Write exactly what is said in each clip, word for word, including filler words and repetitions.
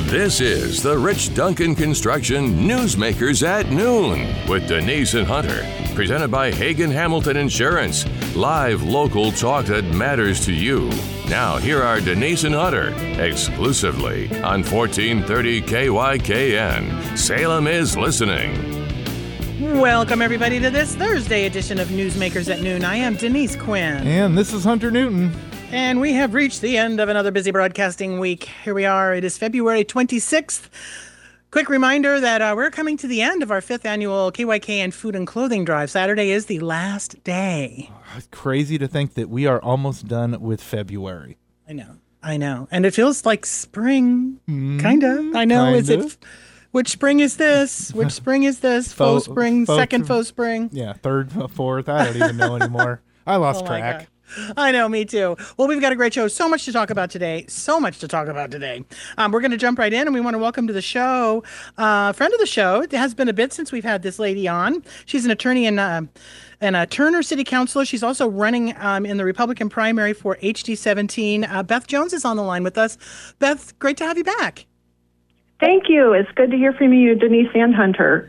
This is the Rich Duncan Construction Newsmakers at Noon with Denise and Hunter. Presented by Hagen Hamilton Insurance. Live local talk that matters to you. Now, here are Denise and Hunter, exclusively on fourteen thirty K Y K N. Salem is listening. Welcome, everybody, to this Thursday edition of Newsmakers at Noon. I am Denise Quinn. And this is Hunter Newton. And we have reached the end of another busy broadcasting week. Here we are. It is February twenty-sixth. Quick reminder that uh, we're coming to the end of our fifth annual K Y K N Food and Clothing Drive. Saturday is the last day. It's crazy to think that we are almost done with February. I know. I know. And it feels like spring, Mm, kind of. I know. kind Is of. it? Which spring is this? Which spring is this? Faux, Faux- spring, faux- second faux spring? Yeah, third, fourth. I don't even know anymore. I lost Oh my track. God. I know, me too. Well, we've got a great show. So much to talk about today. So much to talk about today. Um, we're going to jump right in, and we want to welcome to the show uh, a friend of the show. It has been a bit since we've had this lady on. She's an attorney and, uh, and a Turner City Councilor. She's also running um, in the Republican primary for H D seventeen. Uh, Beth Jones is on the line with us. Beth, great to have you back. Thank you. It's good to hear from you, Denise and Hunter.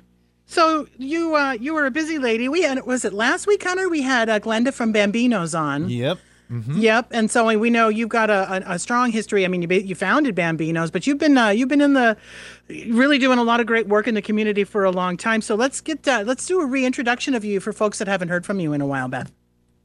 So you uh, you were a busy lady. We had, was it last week, Hunter? We had uh, Glenda from Bambinos on. Yep. Mm-hmm. Yep, and so we know you've got a, a, a strong history. I mean, you you founded Bambinos, but you've been uh, you've been in the really doing a lot of great work in the community for a long time. So let's get uh, let's do a reintroduction of you for folks that haven't heard from you in a while, Beth.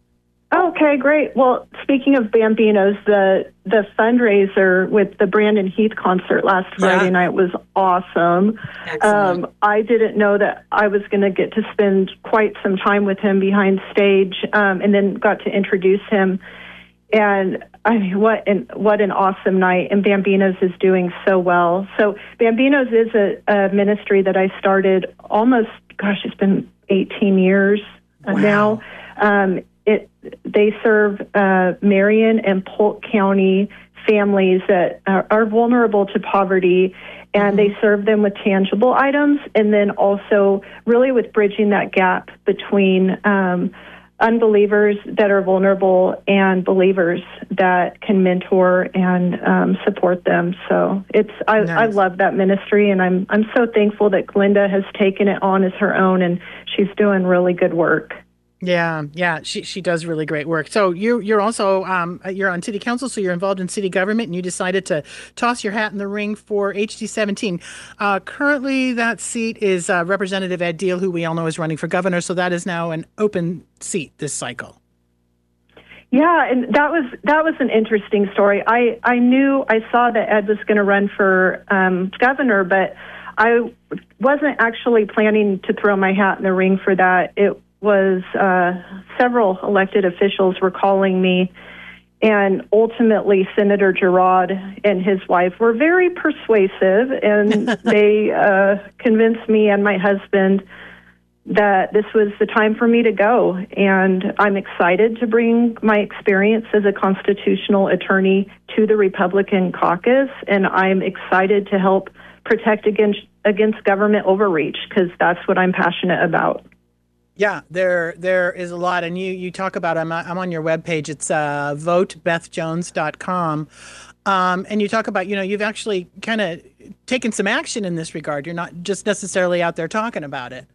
Okay, great. Well, speaking of Bambinos, the the fundraiser with the Brandon Heath concert last Friday Yeah. night was awesome. Excellent. Um, I didn't know that I was going to get to spend quite some time with him behind stage, um, and then got to introduce him. And I mean, what an what an awesome night! And Bambinos is doing so well. So Bambinos is a, a ministry that I started almost, gosh, it's been eighteen years uh, Wow. now. Um, it they serve uh, Marion and Polk County families that are, are vulnerable to poverty, and they serve them with tangible items, and then also really with bridging that gap between um, unbelievers that are vulnerable and believers that can mentor and um, support them. So it's I, Nice. I love that ministry, and I'm I'm so thankful that Glenda has taken it on as her own, and she's doing really good work. Yeah, yeah, she she does really great work. So you you're also um you're on city council, so you're involved in city government, and you decided to toss your hat in the ring for H D seventeen. Uh, currently, that seat is uh, Representative Ed Deal, who we all know is running for governor. So that is now an open seat this cycle. Yeah, and that was that was an interesting story. I, I knew I saw that Ed was going to run for um, governor, but I wasn't actually planning to throw my hat in the ring for that. It was uh, several elected officials were calling me, and ultimately Senator Girard and his wife were very persuasive, and they uh, convinced me and my husband that this was the time for me to go. And I'm excited to bring my experience as a constitutional attorney to the Republican caucus, and I'm excited to help protect against against government overreach, because that's what I'm passionate about. Yeah, there there is a lot, and you you talk about I'm I'm on your webpage. It's uh, vote beth jones dot com, um, and you talk about you know you've actually kind of taken some action in this regard. You're not just necessarily out there talking about it.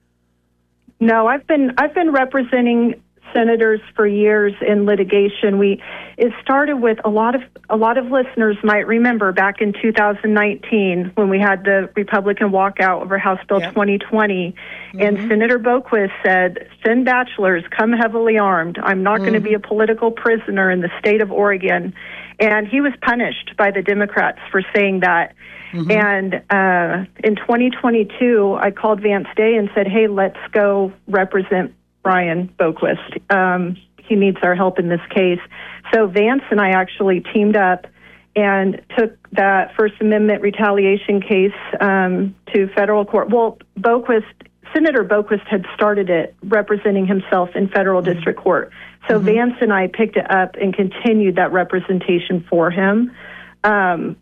No, I've been I've been representing senators for years in litigation. We it started with a lot of a lot of listeners might remember back in two thousand nineteen when we had the Republican walkout over House Bill Yep. twenty twenty, Mm-hmm. and Senator Boquist said, "Send bachelors, come heavily armed. I'm not Mm-hmm. going to be a political prisoner in the state of Oregon," and he was punished by the Democrats for saying that. Mm-hmm. And uh, in twenty twenty-two, I called Vance Day and said, "Hey, let's go represent Brian Boquist. Um, he needs our help in this case." So Vance and I actually teamed up and took that First Amendment retaliation case um, to federal court. Well, Boquist, Senator Boquist had started it representing himself in federal mm-hmm. district court. So mm-hmm. Vance and I picked it up and continued that representation for him. Um,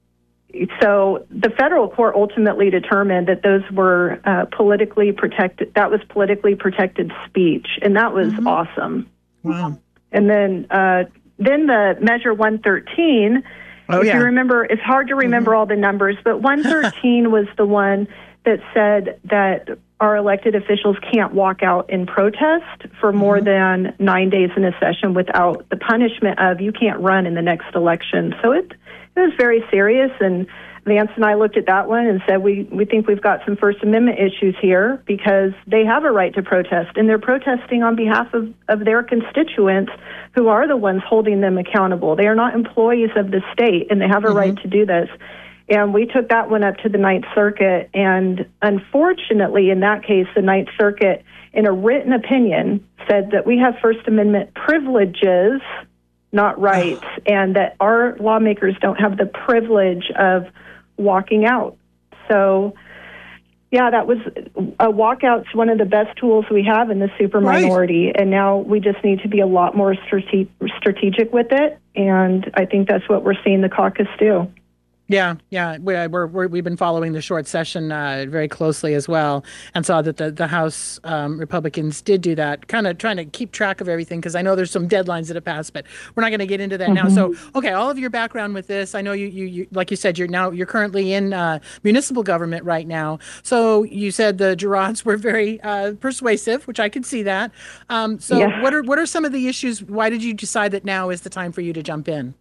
So the federal court ultimately determined that those were uh, politically protected. That was politically protected speech, and that was mm-hmm. awesome. Wow. And then, uh, then the Measure one thirteen Oh, if yeah. you remember, it's hard to remember all the numbers, but one thirteen was the one that said that our elected officials can't walk out in protest for more Mhm. than nine days in a session without the punishment of you can't run in the next election. So it, it was very serious, and Vance and I looked at that one and said we, we think we've got some First Amendment issues here because they have a right to protest, and they're protesting on behalf of, of their constituents who are the ones holding them accountable. They are not employees of the state, and they have a Mhm. right to do this. And we took that one up to the Ninth Circuit, and unfortunately, in that case, the Ninth Circuit, in a written opinion, said that we have First Amendment privileges, not rights, and that our lawmakers don't have the privilege of walking out. So, yeah, that was a walkout's one of the best tools we have in the super minority, right. And now we just need to be a lot more strate- strategic with it, and I think that's what we're seeing the caucus do. Yeah, yeah, we, we're, we're, we've been following the short session uh, very closely as well, and saw that the, the House um, Republicans did do that, kind of trying to keep track of everything, because I know there's some deadlines that have passed, but we're not going to get into that mm-hmm. now. So, okay, all of your background with this, I know you, you, you like you said, you're now you're currently in uh, municipal government right now. So you said the Girauds were very uh, persuasive, which I can see that. Um, so yeah. what are what are some of the issues? Why did you decide that now is the time for you to jump in?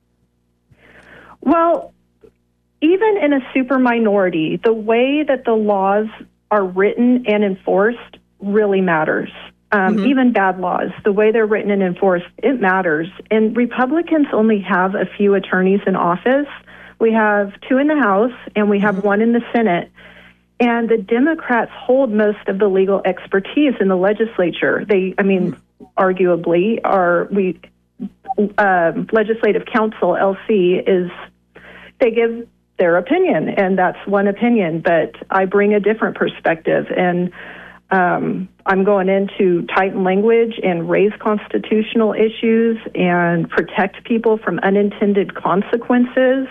Well, even in a super minority, the way that the laws are written and enforced really matters. Um, mm-hmm. Even bad laws, the way they're written and enforced, it matters. And Republicans only have a few attorneys in office. We have two in the House, and we have mm-hmm. one in the Senate. And the Democrats hold most of the legal expertise in the legislature. They, I mean, mm-hmm. arguably, are we uh, Legislative Council, L C, is they give their opinion, and that's one opinion, but I bring a different perspective, and um, I'm going in to tighten language and raise constitutional issues and protect people from unintended consequences.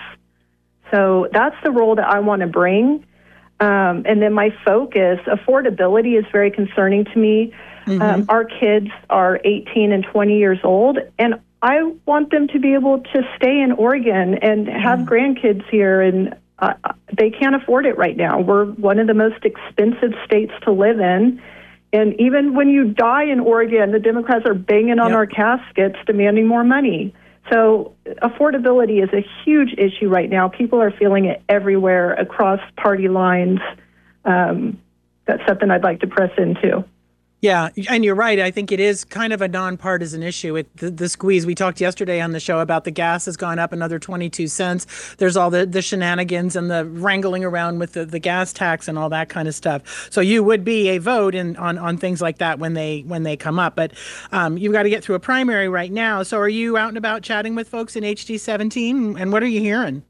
So that's the role that I want to bring. Um, and then my focus, affordability is very concerning to me. Mm-hmm. Um, our kids are eighteen and twenty years old, and I want them to be able to stay in Oregon and have mm. grandkids here, and uh, they can't afford it right now. We're one of the most expensive states to live in, and even when you die in Oregon, the Democrats are banging on yep. our caskets demanding more money. So affordability is a huge issue right now. People are feeling it everywhere across party lines. Um, that's something I'd like to press into. Yeah, and you're right. I think it is kind of a nonpartisan issue. It, the, the squeeze, we talked yesterday on the show about the gas has gone up another twenty-two cents. There's all the, the shenanigans and the wrangling around with the, the gas tax and all that kind of stuff. So you would be a vote in, on, on things like that when they when they come up. But um, you've got to get through a primary right now. So are you out and about chatting with folks in H D seventeen? And what are you hearing?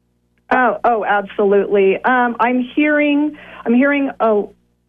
Oh, oh, absolutely. Um, I'm hearing, I'm hearing a.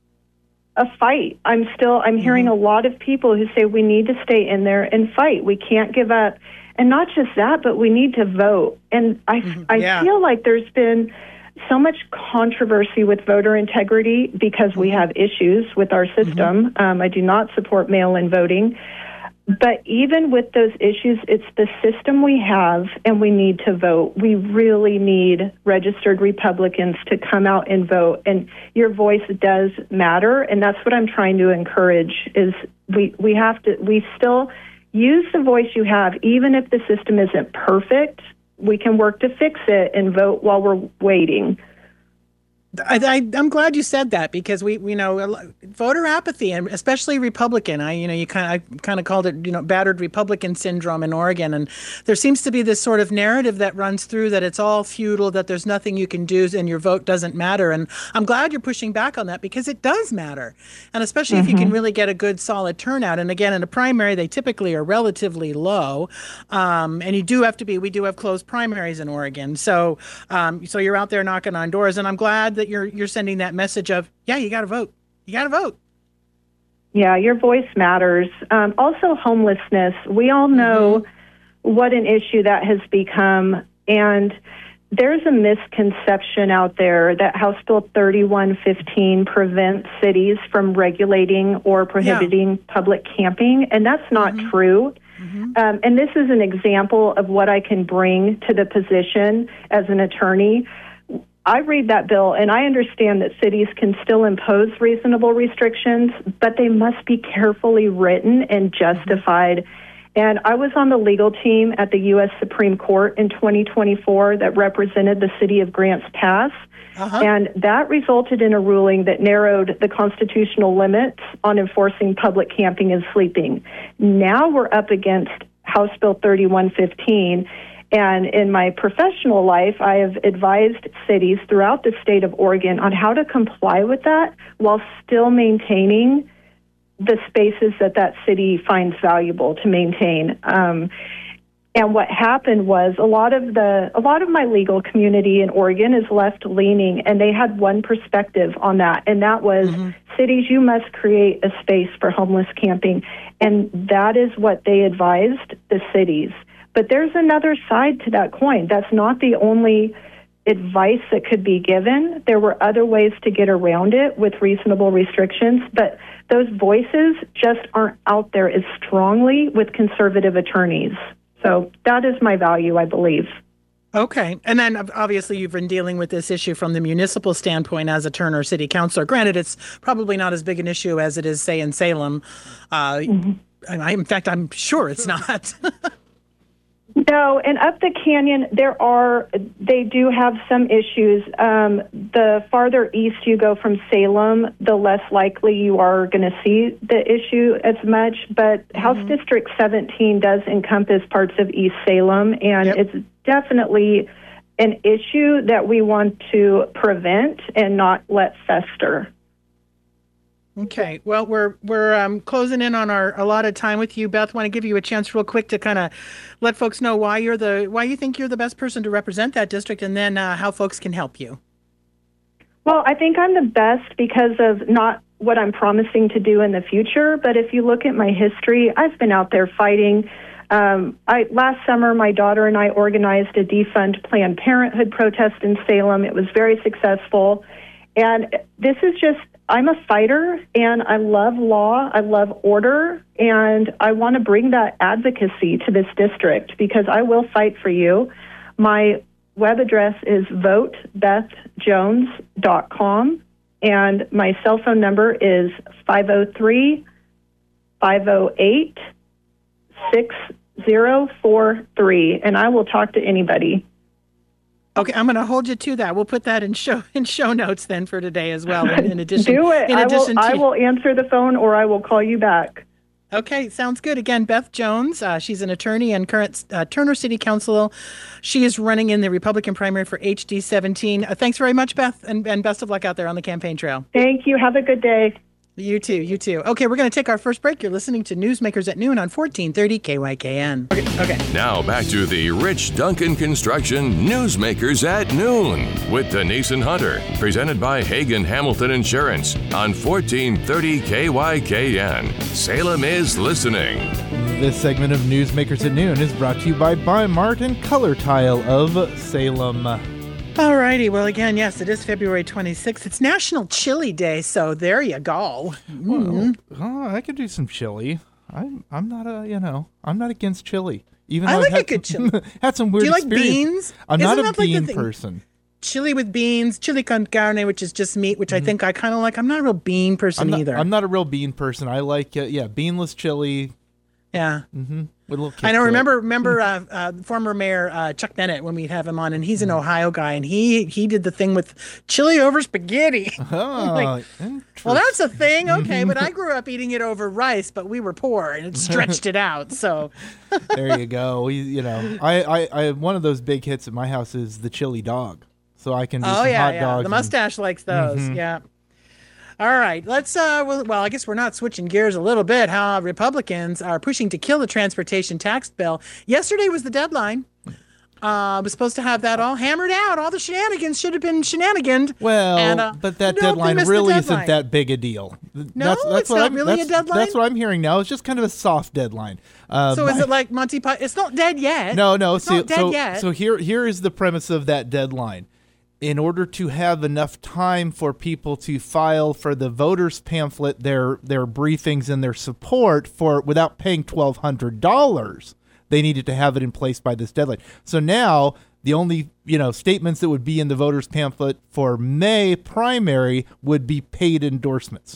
a fight. I'm still, I'm hearing mm-hmm. a lot of people who say we need to stay in there and fight. We can't give up. And not just that, but we need to vote. And I, mm-hmm. I yeah. feel like there's been so much controversy with voter integrity because we have issues with our system. Mm-hmm. Um, I do not support mail-in voting. But even with those issues, it's the system we have, and we need to vote. We really need registered Republicans to come out and vote. And your voice does matter, and that's what I'm trying to encourage, is we, we have to, we still use the voice you have, even if the system isn't perfect. We can work to fix it and vote while we're waiting. I, I, I'm glad you said that, because we, we know voter apathy, and especially Republican. I, you know, you kind of, I kind of called it, you know, battered Republican syndrome in Oregon. And there seems to be this sort of narrative that runs through that it's all futile, that there's nothing you can do, and your vote doesn't matter. And I'm glad you're pushing back on that, because it does matter. And especially mm-hmm. if you can really get a good solid turnout. And again, in a primary, they typically are relatively low. Um, and you do have to be, we do have closed primaries in Oregon. So, um, so you're out there knocking on doors, and I'm glad that that you're you're sending that message of, yeah, you got to vote. You got to vote. Yeah, your voice matters. Um, also, homelessness. We all know mm-hmm. what an issue that has become. And there's a misconception out there that House Bill thirty-one fifteen prevents cities from regulating or prohibiting yeah. public camping. And that's not mm-hmm. true. Mm-hmm. Mm-hmm. Um, and this is an example of what I can bring to the position as an attorney. I read that bill, and I understand that cities can still impose reasonable restrictions, but they must be carefully written and justified. And I was on the legal team at the U S Supreme Court in twenty twenty-four that represented the city of Grants Pass. Uh-huh. And that resulted in a ruling that narrowed the constitutional limits on enforcing public camping and sleeping. Now we're up against House Bill thirty-one fifteen. And in my professional life, I have advised cities throughout the state of Oregon on how to comply with that while still maintaining the spaces that that city finds valuable to maintain. Um, and what happened was a lot of the a lot of my legal community in Oregon is left leaning, and they had one perspective on that, and that was mm-hmm. cities, you must create a space for homeless camping, and that is what they advised the cities. But there's another side to that coin. That's not the only advice that could be given. There were other ways to get around it with reasonable restrictions, but those voices just aren't out there as strongly with conservative attorneys. So that is my value, I believe. Okay. And then obviously you've been dealing with this issue from the municipal standpoint as a Turner City Councilor. Granted, it's probably not as big an issue as it is, say, in Salem. Uh, mm-hmm. I, in fact, I'm sure it's not. No, and up the canyon, there are, they do have some issues. Um, the farther east you go from Salem, the less likely you are going to see the issue as much. But mm-hmm. House District seventeen does encompass parts of East Salem, and yep. it's definitely an issue that we want to prevent and not let fester. Okay. Well, we're we're um, closing in on our allotted time with you, Beth. Want to give you a chance, real quick, to kind of let folks know why you're the why you think you're the best person to represent that district, and then uh, how folks can help you. Well, I think I'm the best because of not what I'm promising to do in the future, but if you look at my history, I've been out there fighting. Um, I, last summer, my daughter and I organized a defund Planned Parenthood protest in Salem. It was very successful, and this is just. I'm a fighter, and I love law, I love order, and I want to bring that advocacy to this district because I will fight for you. My web address is vote beth jones dot com, and my cell phone number is five oh three, five oh eight, six oh four three, and I will talk to anybody. Okay, I'm going to hold you to that. We'll put that in show in show notes then for today as well. In, in addition, do it. In addition I will, to, I will answer the phone or I will call you back. Okay, sounds good. Again, Beth Jones. Uh, she's an attorney and current uh, Turner City Councilor. She is running in the Republican primary for H D seventeen. Uh, thanks very much, Beth, and, and best of luck out there on the campaign trail. Thank you. Have a good day. You too. You too. Okay, we're going to take our first break. You're listening to Newsmakers at Noon on fourteen thirty K Y K N. Okay. okay. Now back to the Rich Duncan Construction Newsmakers at Noon with Denise and Hunter, presented by Hagen Hamilton Insurance on fourteen thirty K Y K N. Salem is listening. This segment of Newsmakers at Noon is brought to you by Bi-Mart and Color Tile of Salem. All righty. Well, again, yes, it is February twenty-sixth. It's National Chili Day, so there you go. Mm. Well, oh, I could do some chili. I'm I'm not a you know I'm not against chili. Even I though like I've had, a good chili. Had some weird. Do you like experience. beans? I'm Isn't not a that like bean the person. Chili with beans, chili con carne, which is just meat, which mm-hmm. I think I kind of like. I'm not a real bean person I'm not, either. I'm not a real bean person. I like uh, yeah beanless chili. Yeah. Mm-hmm. With a little kick I know. to Remember, it. remember, uh, uh, former Mayor uh, Chuck Bennett when we'd have him on, and he's an Ohio guy, and he he did the thing with chili over spaghetti. Oh, like, well, that's a thing, okay. But I grew up eating it over rice, but we were poor, and it stretched it out. So there you go. We, you know, I, I, I one of those big hits at my house is the chili dog, so I can do oh some yeah, hot yeah. dogs. The mustache and, likes those. Mm-hmm. Yeah. All right, let's, uh, well, well, I guess we're not switching gears a little bit. How Republicans are pushing to kill the transportation tax bill. Yesterday was the deadline. Uh, was supposed to have that all hammered out. All the shenanigans should have been shenaniganed. Well, and, uh, but that nope, deadline really deadline. isn't that big a deal. No, that's, that's it's what not I'm, really that's, a deadline? That's what I'm hearing now. It's just kind of a soft deadline. Uh, so my, is it like Monty Python? It's not dead yet. No, no. It's so, not dead so, yet. so here, here is the premise of that deadline. in order to have enough time for people to file for the voters pamphlet, their their briefings and their support for without paying twelve hundred dollars, they needed to have it in place by this deadline. So now the only, you know, statements that would be in the voters pamphlet for May primary would be paid endorsements.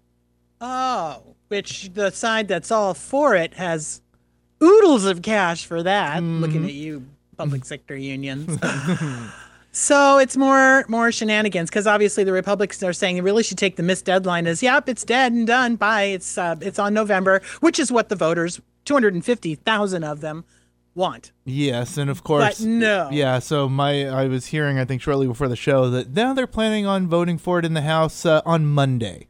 Oh, which the side that's all for it has oodles of cash for that. Mm. Looking at you, public sector unions. So it's more more shenanigans, because obviously the Republicans are saying they really should take the missed deadline as, yep, it's dead and done. Bye. It's uh, it's on November, which is what the voters, two hundred fifty thousand of them, want. Yes, and of course, but no. Yeah, so my I was hearing, I think shortly before the show, that now they're planning on voting for it in the House uh, on Monday.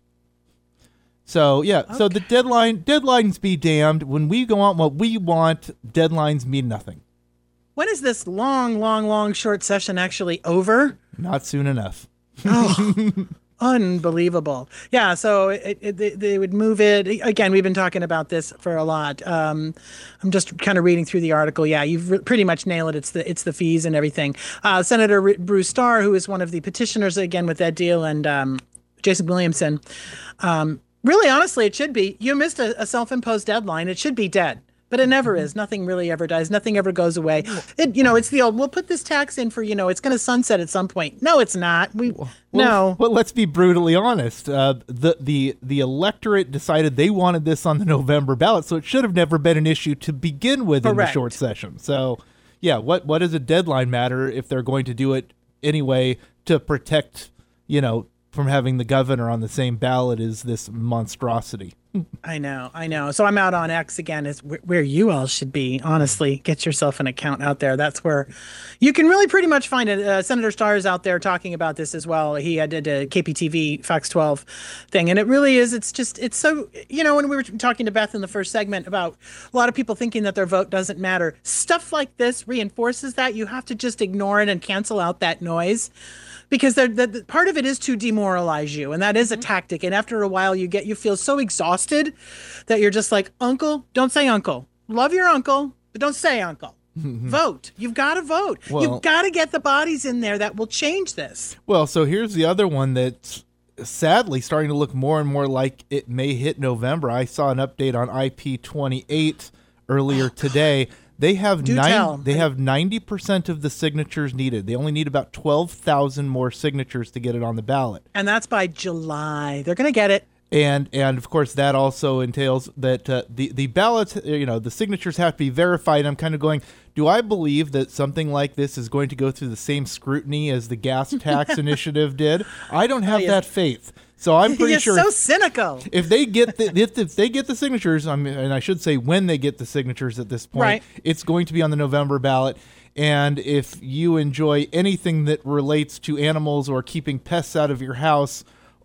So yeah, okay. So the deadline deadlines be damned. When we go on what we want, deadlines mean nothing. When is this long, long, long short session actually over? Not soon enough. Oh, unbelievable. Yeah, so it, it, they, they would move it. Again, we've been talking about this for a lot. Um, I'm just kind of reading through the article. Yeah, you've re- pretty much nailed it. It's the it's the fees and everything. Uh, Senator R- Bruce Starr, who is one of the petitioners, again, with that deal, and um, Jason Williamson, um, really, honestly, it should be. You missed a, a self-imposed deadline. It should be dead. But it never is. Nothing really ever dies. Nothing ever goes away. It, you know, it's the old, we'll put this tax in for, you know, it's going to sunset at some point. No, it's not. We well, No. Well, let's be brutally honest. Uh, the, the, the electorate decided they wanted this on the November ballot, so it should have never been an issue to begin with. Correct. In the short session. So, yeah, what, what does a deadline matter if they're going to do it anyway to protect, you know, from having the governor on the same ballot as this monstrosity? I know, I know. So I'm out on X again, is where you all should be. Honestly, get yourself an account out there. That's where you can really pretty much find it. Uh, Senator Starr is out there talking about this as well. He had did a K P T V Fox twelve thing, and it really is. It's just, it's so, you know, when we were talking to Beth in the first segment about a lot of people thinking that their vote doesn't matter, stuff like this reinforces that. You have to just ignore it and cancel out that noise. Because the, the part of it is to demoralize you, and that is a tactic. And after a while, you get you feel so exhausted that you're just like, Uncle, don't say uncle. Love your uncle, but don't say uncle. Vote. You've got to vote. Well, You've got to get the bodies in there that will change this. Well, so here's the other one that's sadly starting to look more and more like it may hit November. I saw an update on I P twenty-eight earlier today. They have nine, they have ninety percent of the signatures needed. They only need about twelve thousand more signatures to get it on the ballot. And that's by July. They're going to get it. And and of course that also entails that uh, the the ballots, you know, the signatures have to be verified. I'm kind of going, do I believe that something like this is going to go through the same scrutiny as the gas tax initiative did? I don't have oh, yeah. that faith. So I'm pretty You're sure so cynical. If they get the if, if they get the signatures, I mean, and I should say when they get the signatures at this point, right. It's going to be on the November ballot. And if you enjoy anything that relates to animals or keeping pests out of your house,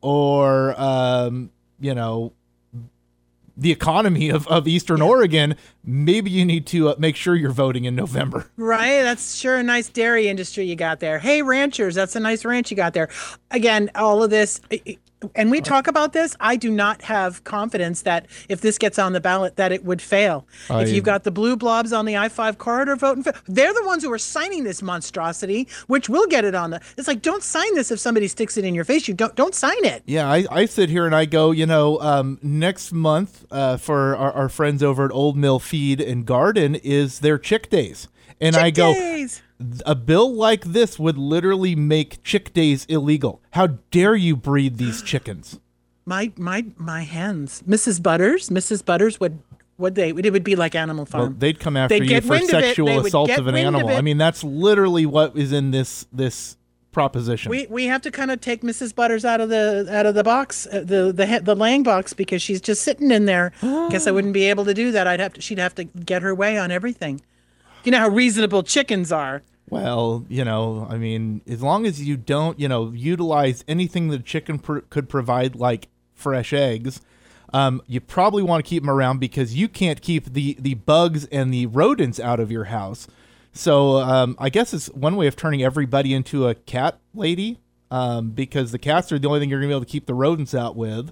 or um, you know, the economy of, of Eastern yeah. Oregon, maybe you need to uh, make sure you're voting in November. Right. That's sure a nice dairy industry you got there. Hey, ranchers, that's a nice ranch you got there. Again, all of this. It, And we talk about this. I do not have confidence that if this gets on the ballot, that it would fail. I, if you've got the blue blobs on the I five corridor voting, for, they're the ones who are signing this monstrosity, which will get it on the. It's like, don't sign this if somebody sticks it in your face. You don't don't sign it. Yeah, I, I sit here and I go, you know, um, next month uh, for our, our friends over at Old Mill Feed and Garden is their Chick Days, and chick I go. Days. A bill like this would literally make chick days illegal. How dare you breed these chickens? My my my hens, Missus Butters, Missus Butters would would they? It would be like Animal Farm. Well, they'd come after they'd you for sexual assault of an animal. Of I mean, that's literally what is in this this proposition. We we have to kind of take Missus Butters out of the out of the box, uh, the the the laying box, because she's just sitting in there. Guess I wouldn't be able to do that. I'd have to. She'd have to get her way on everything. You know how reasonable chickens are. Well, you know, I mean, as long as you don't, you know, utilize anything that a chicken pr- could provide, like fresh eggs, um, you probably want to keep them around because you can't keep the, the bugs and the rodents out of your house. So um, I guess it's one way of turning everybody into a cat lady, um, because the cats are the only thing you're going to be able to keep the rodents out with.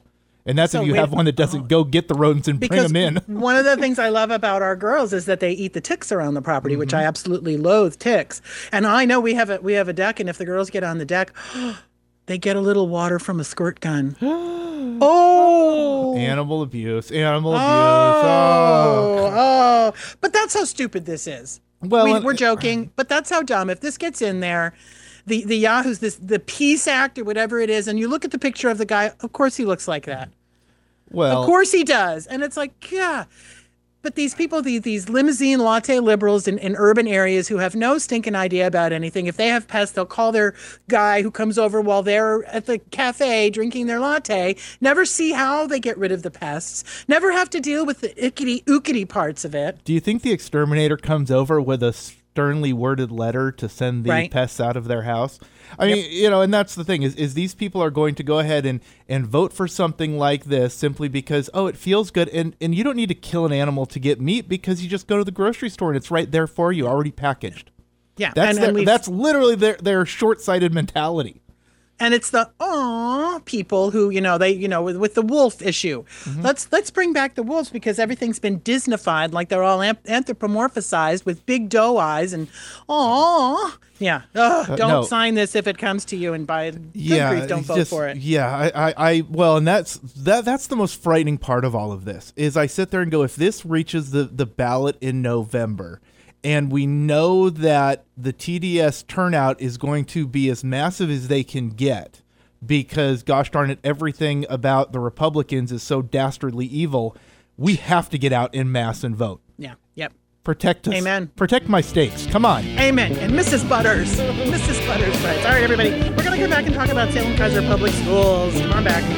And that's So if you wait- have one that doesn't go get the rodents and bring Because them in. one of the things I love about our girls is that they eat the ticks around the property, which I absolutely loathe ticks. And I know we have a we have a deck, and if the girls get on the deck, they get a little water from a squirt gun. Oh, Animal abuse. Animal abuse. oh, Oh. oh! But that's how stupid this is. Well, we, and- we're joking, but that's how dumb. If this gets in there, the the Yahoos, this the Peace Act or whatever it is, and you look at the picture of the guy, of course he looks like that. Well, Of course he does. And it's like, yeah. But these people, these, these limousine latte liberals in, in urban areas who have no stinking idea about anything, if they have pests, they'll call their guy who comes over while they're at the cafe drinking their latte, never see how they get rid of the pests, never have to deal with the ickety ookety parts of it. do you think the exterminator comes over with a sternly worded letter to send the Right. pests out of their house? I mean, you know, and that's the thing is, is these people are going to go ahead and, and vote for something like this simply because, oh, it feels good. And, and you don't need to kill an animal to get meat because you just go to the grocery store and it's right there for you, already packaged. Yeah. That's and, their, and we've- that's literally their, their short-sighted mentality. And it's the aw people who, you know, they, you know, with, with the wolf issue. Mm-hmm. Let's let's bring back the wolves because everything's been Disneyfied, like they're all amp- anthropomorphized with big doe eyes and aw. Yeah. Ugh, don't Uh, no. sign this if it comes to you and by good Yeah, grief, don't vote just- for it. Yeah, I, I, I, well, and that's that. That's the most frightening part of all of this is I sit there and go, if this reaches the the ballot in November, and we know that the T D S turnout is going to be as massive as they can get, because gosh darn it, everything about the Republicans is so dastardly evil. We have to get out in mass and vote. Yeah. Yep. Protect us. Amen. Protect my stakes. Come on. Amen. And Missus Butters. Missus Butters writes. All right, everybody. We're going to come back and talk about Salem Kaiser Public Schools. Come on back.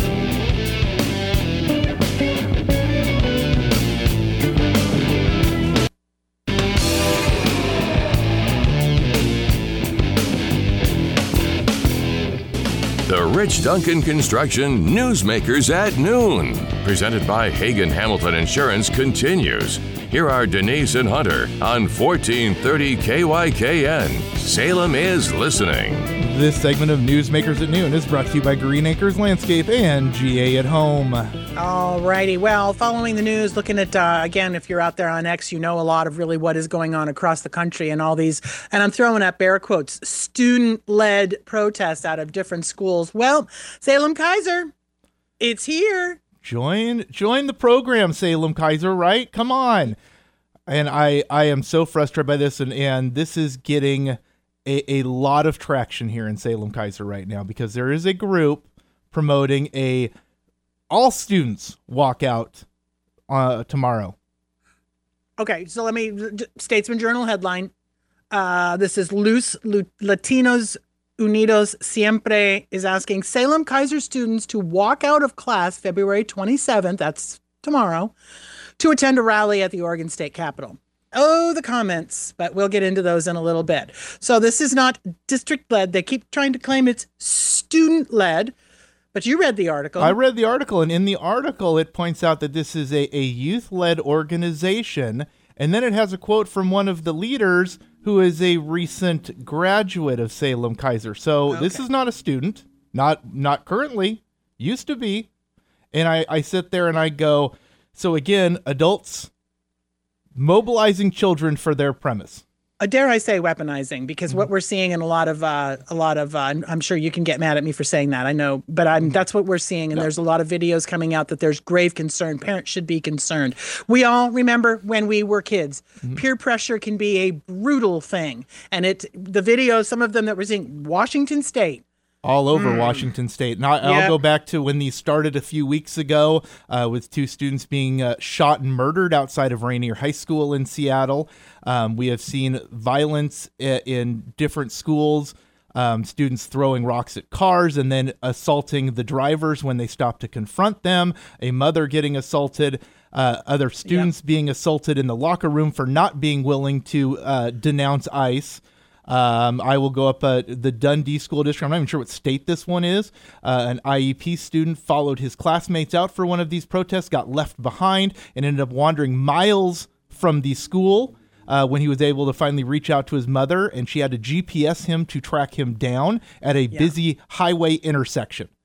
The Rich Duncan Construction Newsmakers at Noon, presented by Hagen Hamilton Insurance, continues. Here are Denise and Hunter on fourteen thirty K Y K N. Salem is listening. This segment of Newsmakers at Noon is brought to you by Green Acres Landscape and G A at Home. All righty. Well, following the news, looking at, uh, again, if you're out there on X, you know a lot of really what is going on across the country and all these, and I'm throwing up air quotes, student-led protests out of different schools. Well, Salem Kaiser, it's here. Join join the program, Salem Kaiser, right? Come on. And I, I am so frustrated by this, and, and this is getting a, a lot of traction here in Salem Kaiser right now because there is a group promoting a all students walkout uh, tomorrow. Okay, so let me, Statesman Journal headline. Uh, this is Luz Latinos Unidos Siempre is asking Salem Kaiser students to walk out of class February twenty-seventh, that's tomorrow, to attend a rally at the Oregon State Capitol. Oh, the comments, but we'll get into those in a little bit. So this is not district-led. They keep trying to claim it's student-led, but you read the article. I read the article, and in the article, it points out that this is a, a youth-led organization, and then it has a quote from one of the leaders who is a recent graduate of Salem Kaiser. So this Okay. is not a student, not not currently, used to be. And I, I sit there and I go, so again, adults mobilizing children for their premise. Uh, dare I say weaponizing, because what we're seeing in a lot of uh, a lot of uh, I'm sure you can get mad at me for saying that, I know, but I'm that's what we're seeing, and there's a lot of videos coming out that there's grave concern. Parents should be concerned. We all remember when we were kids, peer pressure can be a brutal thing, and it the videos, some of them that we're seeing, Washington State. All over Washington State. And I, I'll Yep. go back to when these started a few weeks ago uh, with two students being uh, shot and murdered outside of Rainier High School in Seattle. Um, we have seen violence i- in different schools, um, students throwing rocks at cars and then assaulting the drivers when they stop to confront them, a mother getting assaulted, uh, other students being assaulted in the locker room for not being willing to uh, denounce ICE. Um, I will go up uh, the Dundee School District. I'm not even sure what state this one is. Uh, an I E P student followed his classmates out for one of these protests, got left behind, and ended up wandering miles from the school uh, when he was able to finally reach out to his mother, and she had to G P S him to track him down at a busy highway intersection.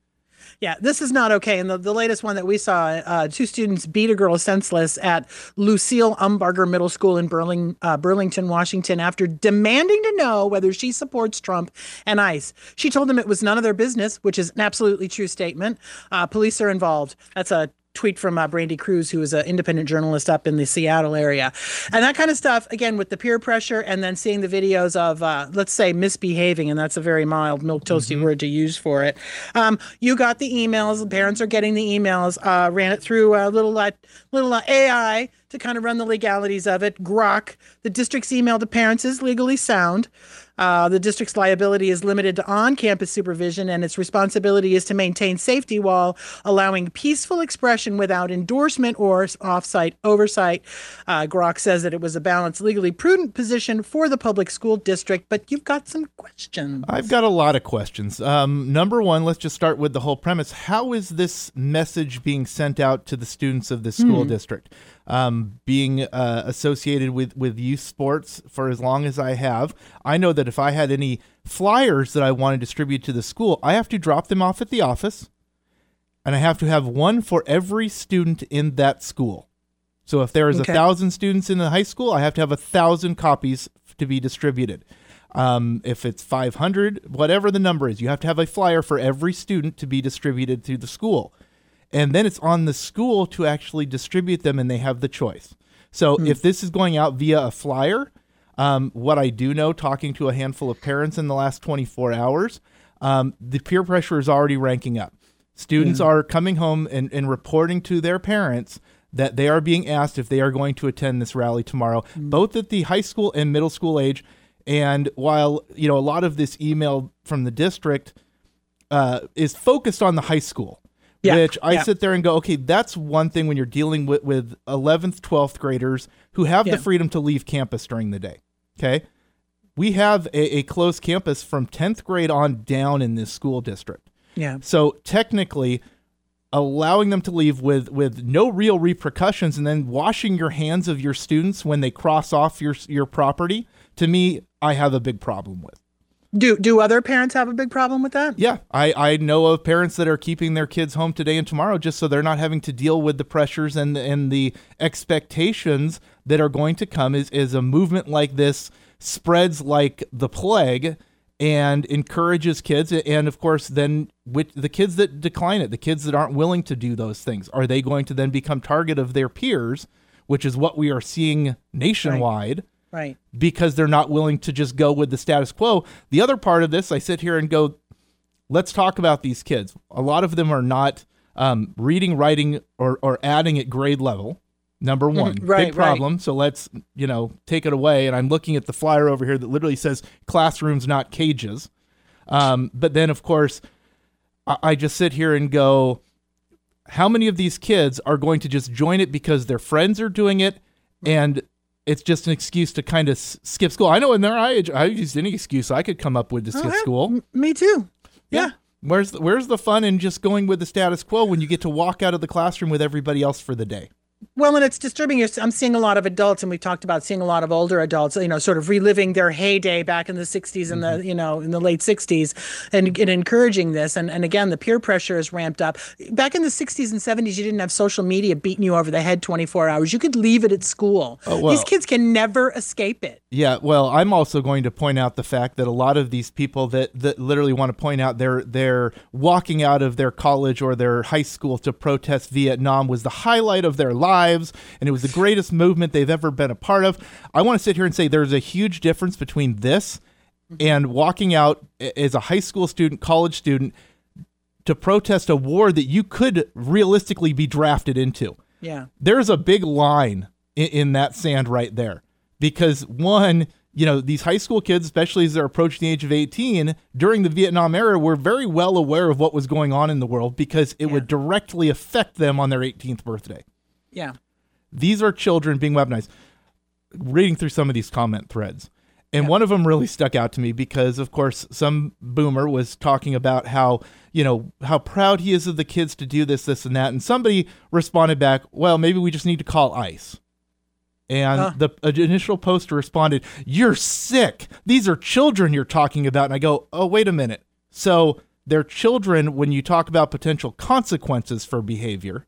Yeah, this is not okay. And the, the latest one that we saw, uh, two students beat a girl senseless at Lucille Umbarger Middle School in Burling, uh, Burlington, Washington, after demanding to know whether she supports Trump and ICE. She told them it was none of their business, which is an absolutely true statement. Uh, police are involved. That's a tweet from uh, Brandy Cruz, who is an independent journalist up in the Seattle area. And that kind of stuff, again, with the peer pressure and then seeing the videos of, uh, let's say, misbehaving, and that's a very mild, milquetoasty mm-hmm. word to use for it. Um, you got the emails. The parents are getting the emails. Uh, ran it through a little, uh, little uh, A I to kind of run the legalities of it. Grok, the district's email to parents is legally sound. Uh, the district's liability is limited to on-campus supervision, and its responsibility is to maintain safety while allowing peaceful expression without endorsement or off-site oversight. Uh, Grok says that it was a balanced, legally prudent position for the public school district, but you've got some questions. I've got a lot of questions. Um, number one, let's just start with the whole premise. How is this message being sent out to the students of the school hmm. district? Um, being uh, associated with, with youth sports for as long as I have, I know that if I had any flyers that I want to distribute to the school, I have to drop them off at the office, and I have to have one for every student in that school. So if there is okay. a thousand students in the high school, I have to have a thousand copies to be distributed. Um, if it's five hundred, whatever the number is, you have to have a flyer for every student to be distributed through the school. And then it's on the school to actually distribute them, and they have the choice. So hmm. if this is going out via a flyer, um, what I do know, talking to a handful of parents in the last twenty-four hours, um, the peer pressure is already ranking up. Students yeah. are coming home and, and reporting to their parents that they are being asked if they are going to attend this rally tomorrow, hmm. both at the high school and middle school age. And while, you know, a lot of this email from the district uh, is focused on the high school, Yeah, which I yeah. sit there and go, okay, that's one thing when you're dealing with, with eleventh, twelfth graders who have yeah. the freedom to leave campus during the day, okay? We have a, a closed campus from tenth grade on down in this school district. Yeah. So technically, allowing them to leave with, with no real repercussions and then washing your hands of your students when they cross off your your property, to me, I have a big problem with. Do do other parents have a big problem with that? Yeah, I, I know of parents that are keeping their kids home today and tomorrow just so they're not having to deal with the pressures and and the expectations that are going to come as, as a movement like this spreads like the plague and encourages kids. And of course, then with the kids that decline it, the kids that aren't willing to do those things, are they going to then become target of their peers, which is what we are seeing nationwide? Right. Right. Because they're not willing to just go with the status quo. The other part of this, I sit here and go, let's talk about these kids. A lot of them are not um, reading, writing, or, or adding at grade level. Number one, mm, right, big problem. Right. So let's, you know, take it away. And I'm looking at the flyer over here that literally says classrooms, not cages. Um, but then, of course, I, I just sit here and go, how many of these kids are going to just join it because their friends are doing it and it's just an excuse to kind of s- skip school? I know in their age, I used any excuse I could come up with to skip oh, school. M- me too. Yeah. yeah. Where's the, where's the fun in just going with the status quo when you get to walk out of the classroom with everybody else for the day? Well, and it's disturbing. I'm seeing a lot of adults, and we talked about seeing a lot of older adults, you know, sort of reliving their heyday back in the sixties and mm-hmm. the, you know, in the late sixties, and, and encouraging this. And, and again, the peer pressure is ramped up. Back in the sixties and seventies, you didn't have social media beating you over the head twenty-four hours. You could leave it at school. Oh, well, these kids can never escape it. Yeah, well, I'm also going to point out the fact that a lot of these people that, that literally want to point out they're, they're walking out of their college or their high school to protest Vietnam was the highlight of their lives, and it was the greatest movement they've ever been a part of. I want to sit here and say there's a huge difference between this and walking out as a high school student, college student, to protest a war that you could realistically be drafted into. Yeah. There's a big line in, in that sand right there. Because one, you know, these high school kids, especially as they're approaching the age of eighteen, during the Vietnam era, were very well aware of what was going on in the world because it yeah. would directly affect them on their eighteenth birthday. Yeah. These are children being weaponized. Reading through some of these comment threads, and yeah. one of them really stuck out to me because, of course, some boomer was talking about how, you know, how proud he is of the kids to do this, this, and that. And somebody responded back, well, maybe we just need to call ICE. And uh. the initial poster responded, you're sick. These are children you're talking about. And I go, oh, wait a minute. So they're children when you talk about potential consequences for behavior,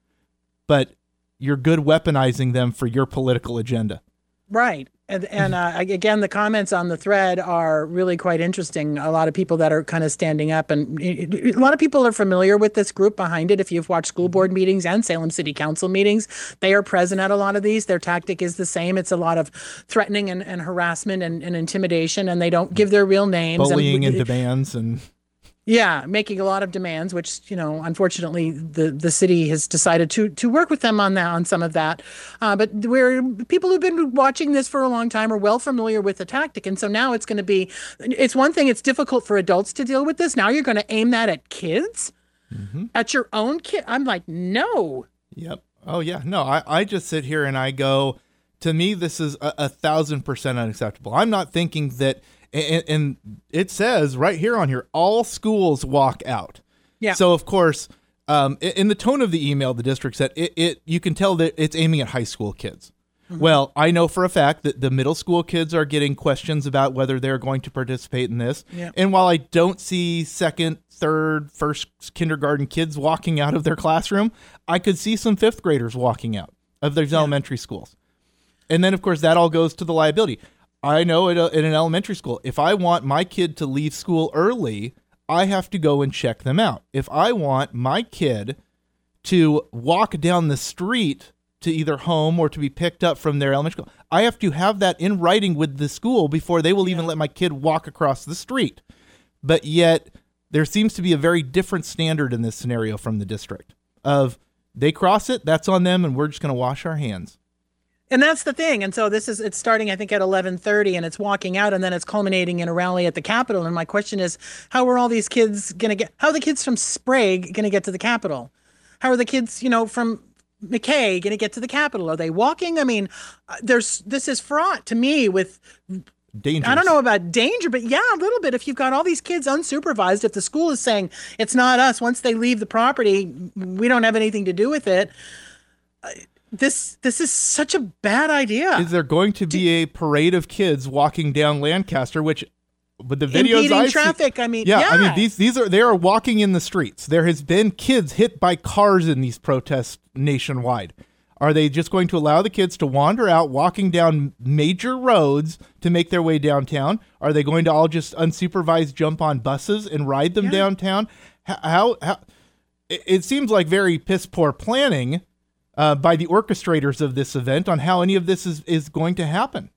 but you're good weaponizing them for your political agenda. Right. And, and uh, again, the comments on the thread are really quite interesting. A lot of people that are kind of standing up, and a lot of people are familiar with this group behind it. If you've watched school board meetings and Salem City Council meetings, they are present at a lot of these. Their tactic is the same. It's a lot of threatening and, and harassment and, and intimidation, and they don't give their real names. Bullying and, and demands and... Yeah, making a lot of demands, which, you know, unfortunately, the, the city has decided to to work with them on that, on some of that. Uh, but we're people who've been watching this for a long time are well familiar with the tactic. And so now it's going to be, it's one thing, it's difficult for adults to deal with this. Now you're going to aim that at kids, mm-hmm. at your own kid. I'm like, no. Yep. Oh, yeah. No, I, I just sit here and I go, to me, this is a, a thousand percent unacceptable. I'm not thinking that. And, and it says right here on here, all schools walk out. Yeah. So, of course, um, in the tone of the email, the district said it, it you can tell that it's aiming at high school kids. Mm-hmm. Well, I know for a fact that the middle school kids are getting questions about whether they're going to participate in this. Yeah. And while I don't see second, third, first kindergarten kids walking out of their classroom, I could see some fifth graders walking out of those yeah. elementary schools. And then, of course, that all goes to the liability. I know at, a, at an elementary school, if I want my kid to leave school early, I have to go and check them out. If I want my kid to walk down the street to either home or to be picked up from their elementary school, I have to have that in writing with the school before they will even let my kid walk across the street. But yet there seems to be a very different standard in this scenario from the district of they cross it, that's on them, and we're just going to wash our hands. And that's the thing. And so this is, it's starting, I think, at eleven thirty, and it's walking out, and then it's culminating in a rally at the Capitol. And my question is, how are all these kids going to get, how are the kids from Sprague going to get to the Capitol? How are the kids, you know, from McKay going to get to the Capitol? Are they walking? I mean, there's, this is fraught to me with danger. I don't know about danger, but yeah, a little bit. If you've got all these kids unsupervised, if the school is saying it's not us, once they leave the property, we don't have anything to do with it. This this is such a bad idea. Is there going to be a parade of kids walking down Lancaster, which with the videos impeding I traffic? see, I mean, yeah, yeah, I mean these these are they are walking in the streets. There has been kids hit by cars in these protests nationwide. Are they just going to allow the kids to wander out, walking down major roads to make their way downtown? Are they going to all just unsupervised jump on buses and ride them yeah. downtown? How, how how it, it seems like very piss poor planning. Uh, by the orchestrators of this event on how any of this is, is going to happen.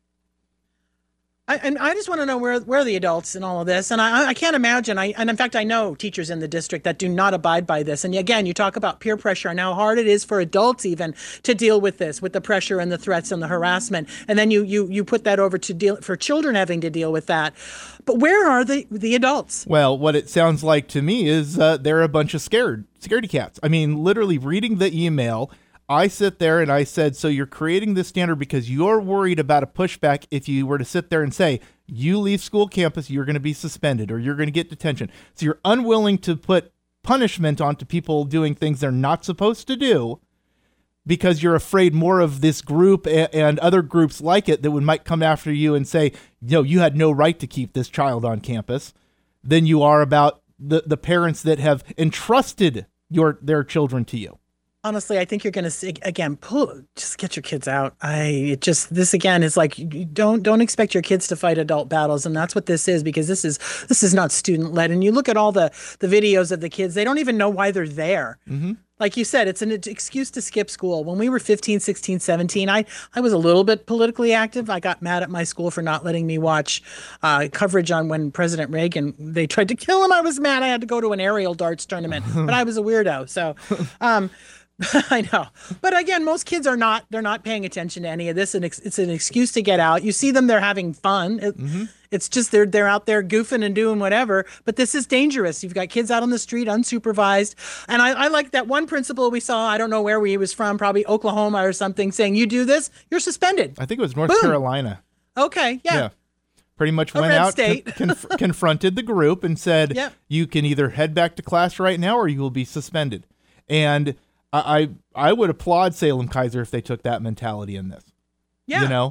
I, and I just want to know where where are the adults in all of this, and I, I can't imagine. I and in fact I know teachers in the district that do not abide by this. And again, you talk about peer pressure and how hard it is for adults even to deal with this, with the pressure and the threats and the harassment. And then you you you put that over to deal for children having to deal with that. But where are the the adults? Well, what it sounds like to me is uh, they're a bunch of scared scaredy cats. I mean, literally reading the email. I sit there and I said, so you're creating this standard because you're worried about a pushback if you were to sit there and say, you leave school campus, you're going to be suspended or you're going to get detention. So you're unwilling to put punishment onto people doing things they're not supposed to do because you're afraid more of this group and other groups like it that would might come after you and say, no, you had no right to keep this child on campus than you are about the, the parents that have entrusted your their children to you. Honestly, I think you're going to again pull. Just get your kids out. I it just this again is like you don't don't expect your kids to fight adult battles, and that's what this is because this is this is not student led. And you look at all the the videos of the kids; they don't even know why they're there. Mm-hmm. Like you said, it's an excuse to skip school. When we were fifteen, sixteen, seventeen, I I was a little bit politically active. I got mad at my school for not letting me watch uh, coverage on when President Reagan they tried to kill him. I was mad. I had to go to an aerial darts tournament, but I was a weirdo. So. Um, I know. But again, most kids are not, they're not paying attention to any of this. And it's, it's an excuse to get out. You see them, they're having fun. It, mm-hmm. It's just, they're, they're out there goofing and doing whatever, but this is dangerous. You've got kids out on the street, unsupervised. And I, I like that one principal we saw, I don't know where he was from, probably Oklahoma or something, saying, you do this, you're suspended. I think it was North Boom. Carolina. Okay. Yeah. yeah. Pretty much went out, con- conf- confronted the group and said, yep. you can either head back to class right now or you will be suspended. And I I would applaud Salem Keizer if they took that mentality in this. Yeah. You know,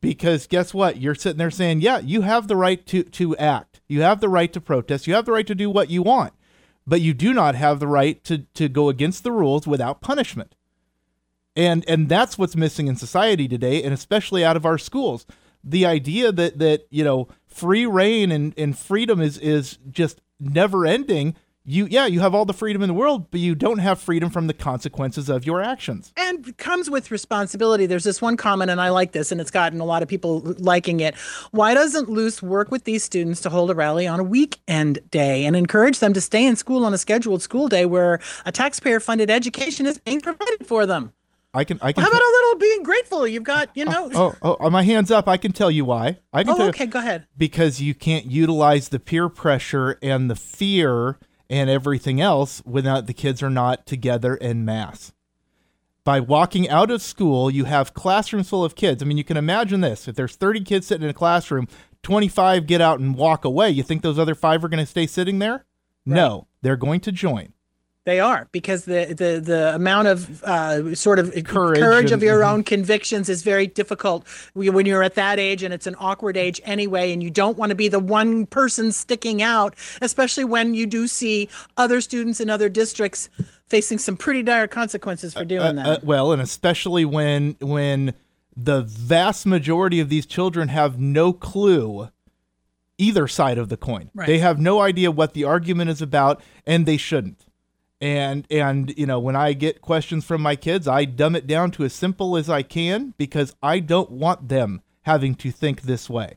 Because guess what? You're sitting there saying, yeah, you have the right to, to act. You have the right to protest. You have the right to do what you want. But you do not have the right to, to go against the rules without punishment. And and that's what's missing in society today, and especially out of our schools. The idea that, that you know, free reign and, and freedom is, is just never ending. You yeah, you have all the freedom in the world, but you don't have freedom from the consequences of your actions. And comes with responsibility. There's this one comment, and I like this, and it's gotten a lot of people liking it. Why doesn't Luce work with these students to hold a rally on a weekend day and encourage them to stay in school on a scheduled school day where a taxpayer-funded education is being provided for them? I can. I can. How about a little being grateful? You've got, you know. Oh, oh, oh, my hands up. I can tell you why. I can oh, tell okay. Go ahead. Because you can't utilize the peer pressure and the fear and everything else without the kids are not together en masse. By walking out of school, you have classrooms full of kids. I mean, you can imagine this. If there's thirty kids sitting in a classroom, twenty-five get out and walk away. You think those other five are going to stay sitting there? Right. No, they're going to join. They are, because the, the, the amount of uh, sort of courage, courage and, of your own convictions is very difficult when you're at that age, and it's an awkward age anyway, and you don't want to be the one person sticking out, especially when you do see other students in other districts facing some pretty dire consequences for doing uh, that. Uh, well, and especially when when the vast majority of these children have no clue either side of the coin. Right. They have no idea what the argument is about, and they shouldn't. And, and you know, when I get questions from my kids, I dumb it down to as simple as I can because I don't want them having to think this way.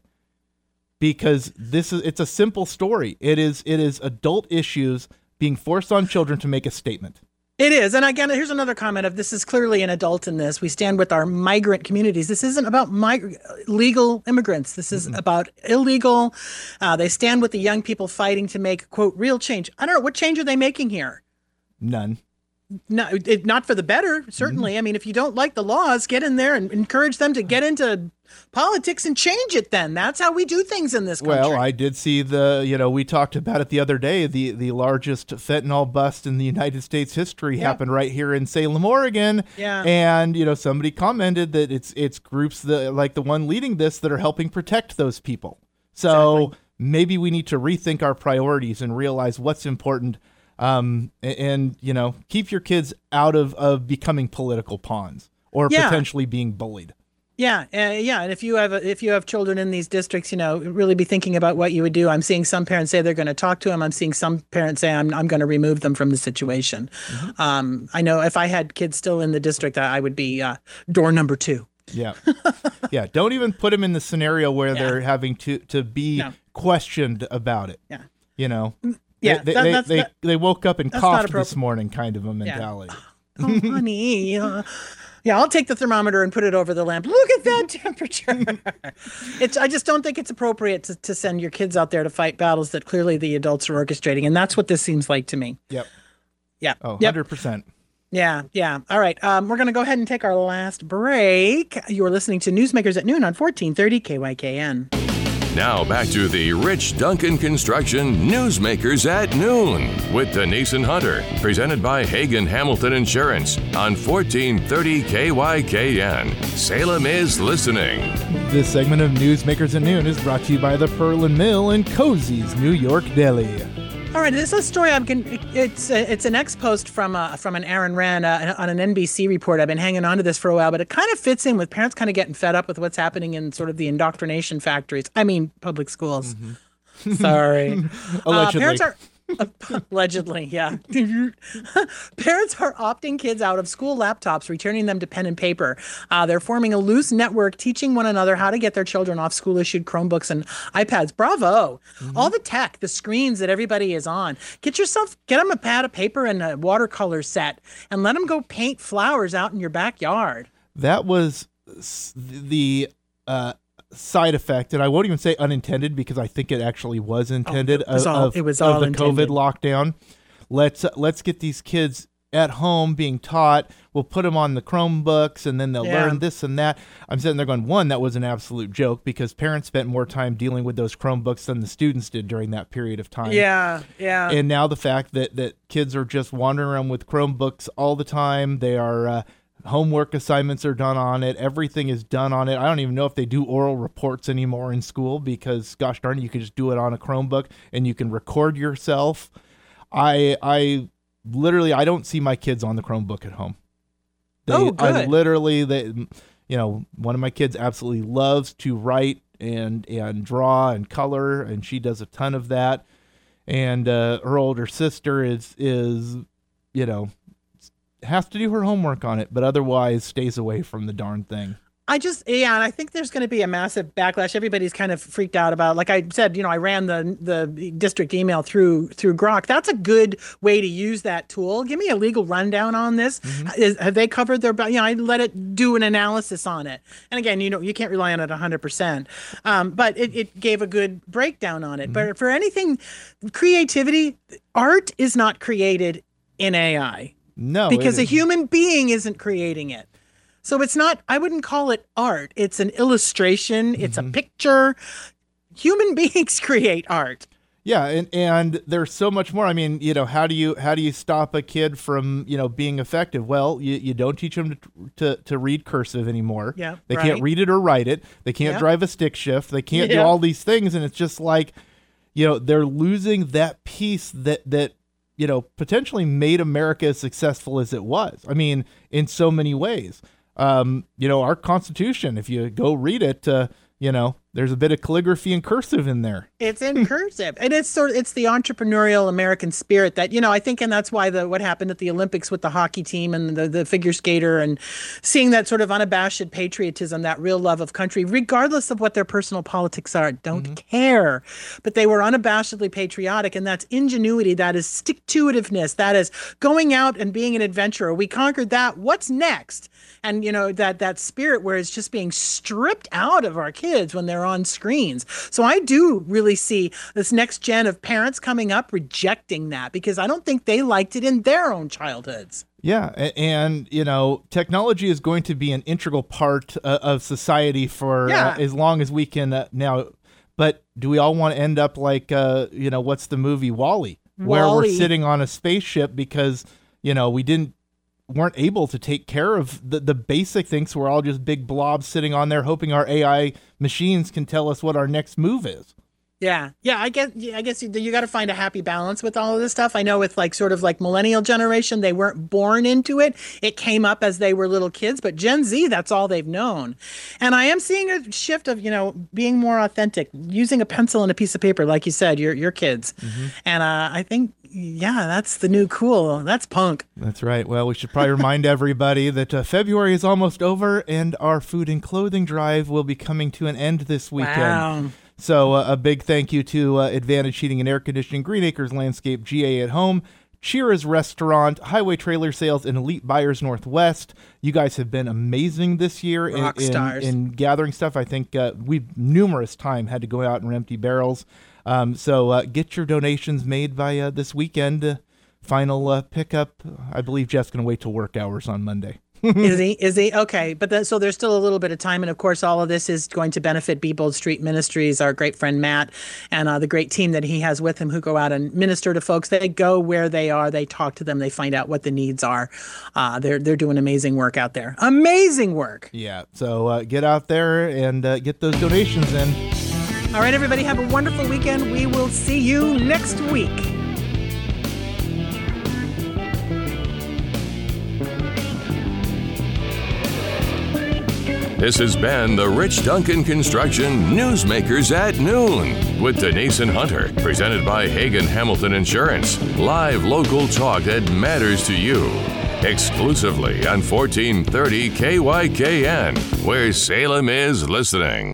Because this is it's a simple story. It is it is adult issues being forced on children to make a statement. It is. And again, here's another comment of this is clearly an adult in this. We stand with our migrant communities. This isn't about mig- legal immigrants. This is mm-hmm. about illegal. Uh, they stand with the young people fighting to make, quote, real change. I don't know. What change are they making here? None. No, it, not for the better, certainly. Mm-hmm. I mean, if you don't like the laws, get in there and encourage them to get into politics and change it then. That's how we do things in this country. Well, I did see the, you know, we talked about it the other day, the, the largest fentanyl bust in the United States history yeah. happened right here in Salem, Oregon. Yeah. And, you know, somebody commented that it's it's groups that, like the one leading this that are helping protect those people. So exactly. Maybe we need to rethink our priorities and realize what's important. Um, and, and, you know, keep your kids out of, of becoming political pawns or yeah. potentially being bullied. Yeah, uh, yeah, and if you have a, if you have children in these districts, you know, really be thinking about what you would do. I'm seeing some parents say they're going to talk to them. I'm seeing some parents say I'm I'm going to remove them from the situation. Mm-hmm. Um, I know if I had kids still in the district, I would be uh, door number two. Yeah, yeah. Don't even put them in the scenario where yeah. they're having to to be no. questioned about it. Yeah, you know. Yeah, they that, they, that's, they, that, they woke up and coughed this morning, kind of a mentality. Yeah. Oh, honey. Uh, yeah, I'll take the thermometer and put it over the lamp. Look at that temperature. It's. I just don't think it's appropriate to, to send your kids out there to fight battles that clearly the adults are orchestrating, and that's what this seems like to me. Yep. Yeah. Oh, one yep. hundred percent. Yeah, yeah. All right. Um, we're going to go ahead and take our last break. You're listening to Newsmakers at Noon on fourteen thirty K Y K N. Now back to the Rich Duncan Construction Newsmakers at Noon with Denise and Hunter, presented by Hagen Hamilton Insurance on fourteen thirty K Y K N. Salem is listening. This segment of Newsmakers at Noon is brought to you by the Pearl and Mill and Cozy's New York Deli. All right, this is a story I'm going it's uh, it's an ex post from uh, from an Aaron Rand uh, on an N B C report. I've been hanging on to this for a while, but it kind of fits in with parents kind of getting fed up with what's happening in sort of the indoctrination factories. I mean, public schools. Mm-hmm. Sorry. Allegedly. Uh, parents are allegedly, yeah. Parents are opting kids out of school laptops, returning them to pen and paper. Uh, they're forming a loose network, teaching one another how to get their children off school-issued Chromebooks and iPads. Bravo! Mm-hmm. All the tech, the screens that everybody is on. Get yourself, get them a pad of paper and a watercolor set, and let them go paint flowers out in your backyard. That was the uh, side effect, and I won't even say unintended because I think it actually was intended. Oh, it was of, all, it was all of the intended. COVID lockdown. Let's uh, let's get these kids at home being taught. We'll put them on the Chromebooks, and then they'll yeah. learn this and that. I'm sitting there going, one, that was an absolute joke because parents spent more time dealing with those Chromebooks than the students did during that period of time. Yeah, yeah. And now the fact that that kids are just wandering around with Chromebooks all the time, they are. Uh, Homework assignments are done on it. Everything is done on it. I don't even know if they do oral reports anymore in school because, gosh darn it, you can just do it on a Chromebook and you can record yourself. I I literally, I don't see my kids on the Chromebook at home. They, oh, good. I literally, they, you know, one of my kids absolutely loves to write and and draw and color, and she does a ton of that. And uh, her older sister is is, you know, has to do her homework on it, but otherwise stays away from the darn thing. I just, yeah, and I think there's going to be a massive backlash. Everybody's kind of freaked out about, like I said, you know, I ran the the district email through through Grok. That's a good way to use that tool. Give me a legal rundown on this. Mm-hmm. Is, have they covered their, you know, I let it do an analysis on it. And again, you know, you can't rely on it one hundred percent. Um, but it, it gave a good breakdown on it. Mm-hmm. But for anything, creativity, art is not created in A I. No. Because a human being isn't creating it. So it's not, I wouldn't call it art. It's an illustration. It's mm-hmm. a picture. Human beings create art. Yeah. And, and there's so much more. I mean, you know, how do you, how do you stop a kid from, you know, being effective? Well, you, you don't teach them to, to, to read cursive anymore. Yeah. They right. can't read it or write it. They can't yeah. drive a stick shift. They can't yeah. do all these things. And it's just like, you know, they're losing that piece that, that, you know, potentially made America as successful as it was. I mean, in so many ways. Um, you know, our Constitution, if you go read it, uh, you know, there's a bit of calligraphy and cursive in there. It's in cursive. And it's sort of, it's the entrepreneurial American spirit that, you know, I think, and that's why the, what happened at the Olympics with the hockey team and the, the figure skater and seeing that sort of unabashed patriotism, that real love of country, regardless of what their personal politics are, don't mm-hmm. care. But they were unabashedly patriotic, and that's ingenuity. That is stick-to-itiveness. That is going out and being an adventurer. We conquered that. What's next? And, you know, that, that spirit where it's just being stripped out of our kids when they're on screens. So I do really see this next gen of parents coming up rejecting that because I don't think they liked it in their own childhoods. Yeah. And, you know, technology is going to be an integral part uh, of society for yeah. uh, as long as we can uh, now. But do we all want to end up like, uh, you know, what's the movie Wall-E, where Wall-E. we're sitting on a spaceship because, you know, we didn't weren't able to take care of the, the basic things. So we're all just big blobs sitting on there hoping our A I machines can tell us what our next move is. Yeah. Yeah. I guess, I guess you, you got to find a happy balance with all of this stuff. I know with like sort of like millennial generation, they weren't born into it. It came up as they were little kids, but Gen Z, that's all they've known. And I am seeing a shift of, you know, being more authentic, using a pencil and a piece of paper, like you said, your, your kids. Mm-hmm. And uh, I think, yeah, that's the new cool. That's punk. That's right. Well, we should probably remind everybody that uh, February is almost over and our food and clothing drive will be coming to an end this weekend. Wow. So uh, a big thank you to uh, Advantage Heating and Air Conditioning, Green Acres Landscape, G A at Home, Cheera's Restaurant, Highway Trailer Sales, and Elite Buyers Northwest. You guys have been amazing this year in, Rock stars. in, in gathering stuff. I think uh, we've numerous time had to go out and empty barrels. Um, so uh, get your donations made by uh, this weekend. Uh, final uh, pickup. I believe Jeff's going to wait till work hours on Monday. Is he? Is he? Okay. But then, so there's still a little bit of time. And of course, all of this is going to benefit Be Bold Street Ministries, our great friend Matt, and uh, the great team that he has with him who go out and minister to folks. They go where they are. They talk to them. They find out what the needs are. Uh, they're, they're doing amazing work out there. Amazing work. Yeah. So uh, get out there and uh, get those donations in. All right, everybody, have a wonderful weekend. We will see you next week. This has been the Rich Duncan Construction Newsmakers at Noon with Denise and Hunter, presented by Hagen Hamilton Insurance. Live local talk that matters to you. Exclusively on fourteen thirty K Y K N, where Salem is listening.